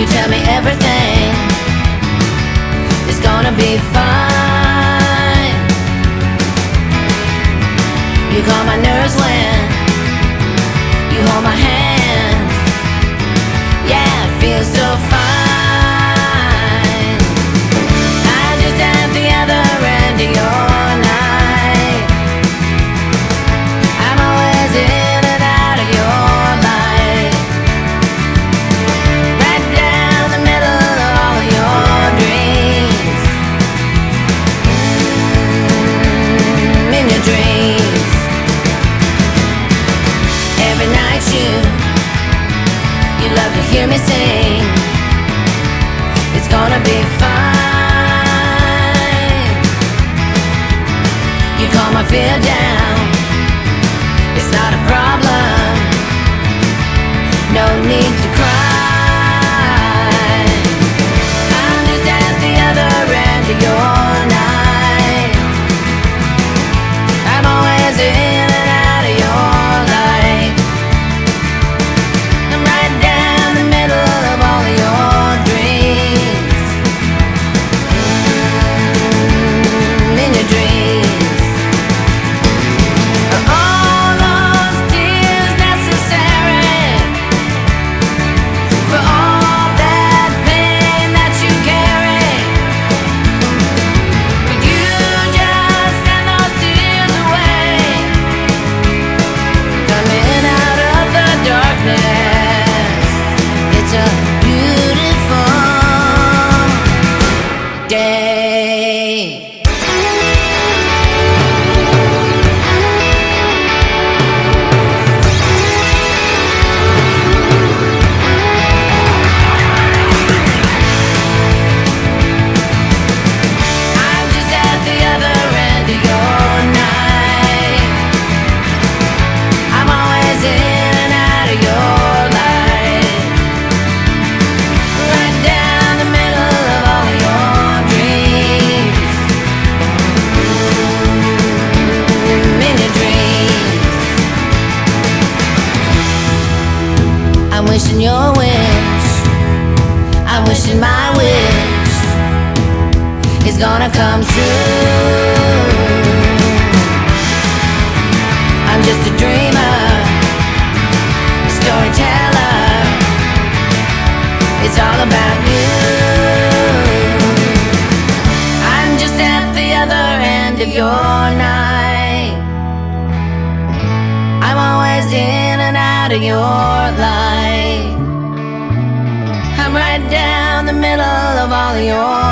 tell me everything is gonna be fine. You calm my nerves when you hold my hands. Yeah, it feels so fine. I'm just at the other end of your night. I'm always in and out of your life, right down the middle of all of your dreams. In your dreams, every night you love to hear me sing. It's gonna be fine. You calm my fear down. It's not a problem. No need to cry. I'm just at the other end of your night. I'm always in and out of your life. I'm right down the middle of all of your dreams. In your dreams, are all those tears necessary for all that pain that you carry? Could you just send those tears away? Coming out of the darkness, it's a beautiful day. I'm just at the other end of your night. I'm always in and out of your life, right down the middle of all of your dreams. In your dreams, I'm wishing your wish, I'm wishing my wish is gonna come true. I'm just a dreamer, a storyteller. It's all about you. I'm just at the other end of your night. I'm always in and out of your life. I'm right down the middle of all of your